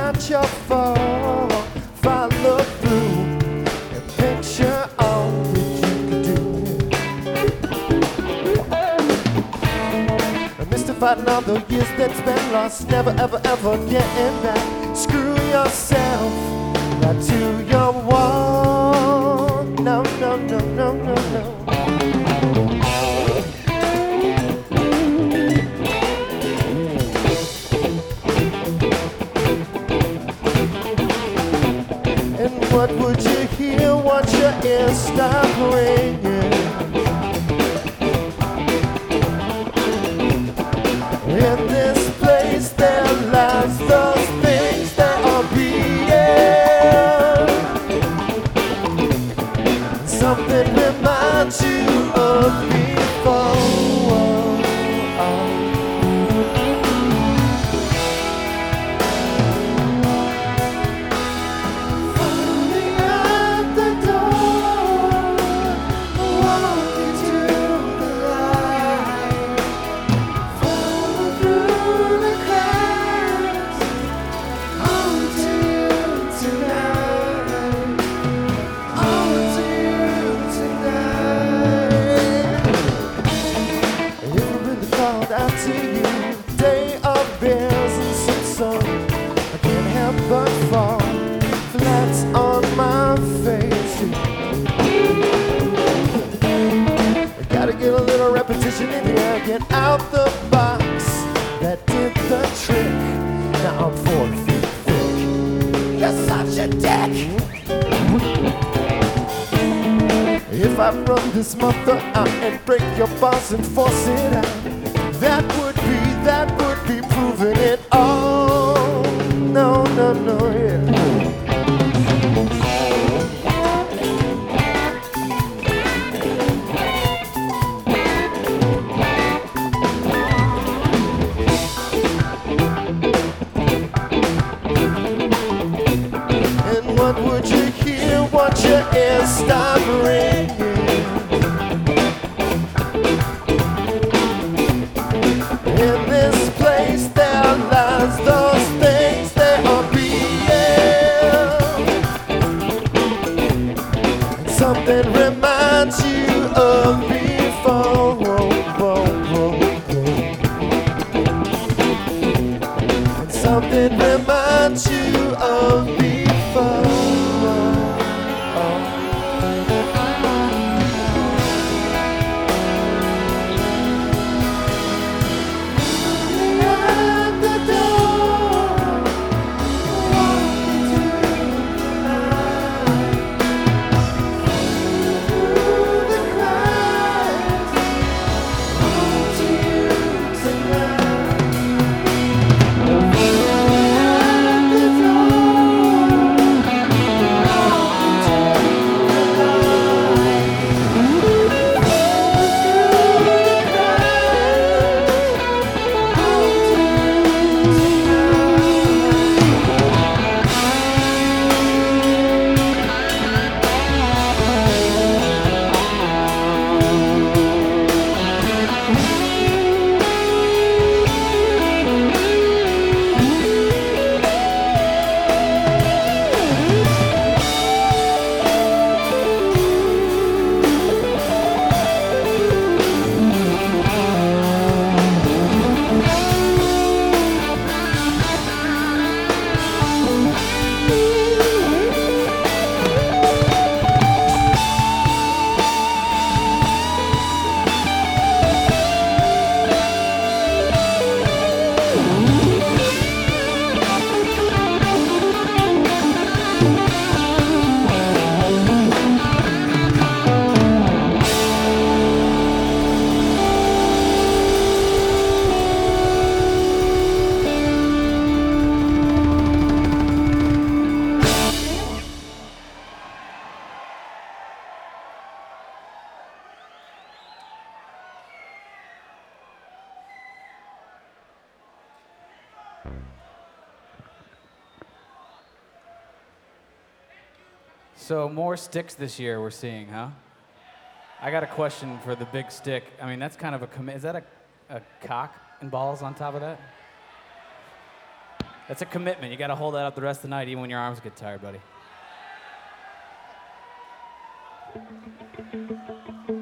watch your fall, follow through, and picture all that you could do. And mystifying all the years that's been lost, never ever ever getting back. Screw yourself right to your wall. No, no, no, no, no, no. What would you hear once your ears stop ringing? In this place there lies those things that are beating. Something reminds you of before. But fall flat on my face. I gotta get a little repetition in here. Get out the box that did the trick. Now I'm 4 feet thick. You're such a dick. If I run this mother out and break your balls and force it out, that would be proving it all. No, no, no, yeah. And what would you hear once your ears stop ringing? In this place there lies those things that are being. Something reminds you of before. And something reminds you of before. So more sticks this year we're seeing, huh? I got a question for the big stick. I mean, that's kind of a is that a cock and balls on top of that? That's a commitment. You got to hold that up the rest of the night, even when your arms get tired, buddy.